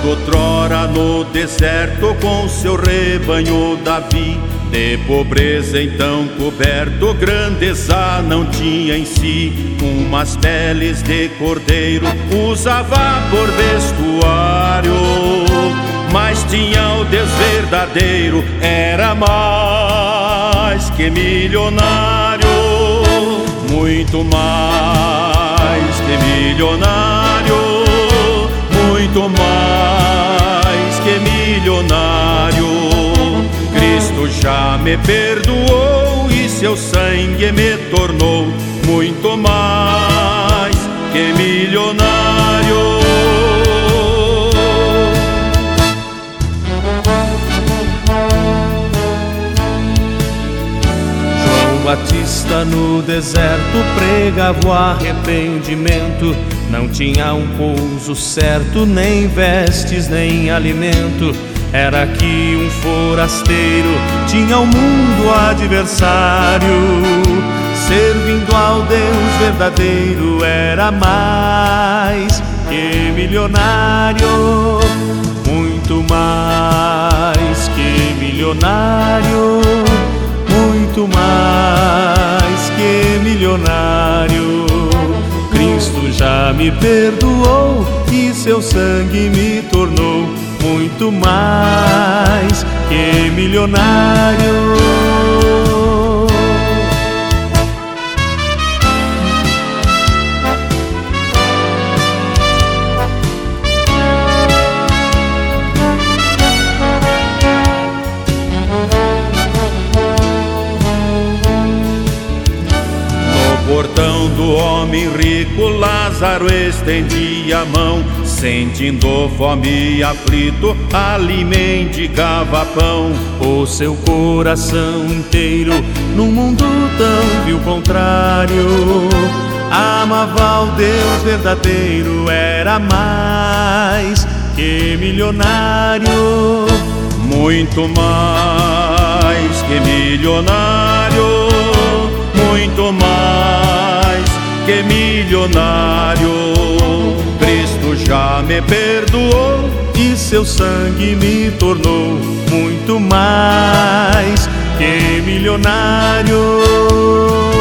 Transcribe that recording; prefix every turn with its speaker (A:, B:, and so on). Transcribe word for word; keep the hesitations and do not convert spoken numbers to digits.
A: outrora no deserto com seu rebanho Davi, de pobreza então coberto, grandeza não tinha em si. Umas peles de cordeiro usava por vestuário, mas tinha o Deus verdadeiro, era mais que milionário, muito mais que milionário, muito mais que milionário. Cristo já me perdoou e seu sangue me tornou muito mais que milionário.
B: João Batista no deserto pregava o arrependimento. Não tinha um pouso certo, nem vestes, nem alimento. Era que um forasteiro tinha o mundo adversário. Servindo ao Deus verdadeiro era mais que milionário, muito mais que milionário, muito mais que milionário. Cristo já me perdoou e seu sangue me tornou muito mais que milionário.
A: No portão do homem rico, Lázaro estendia a mão. Sentindo fome e aflito, ali mendigava pão.
B: O seu coração inteiro, num mundo tão vil contrário, amava ao Deus verdadeiro, era mais que milionário,
A: muito mais que milionário, muito mais que milionário. Cristo já me perdoou
B: e seu sangue me tornou muito mais que milionário.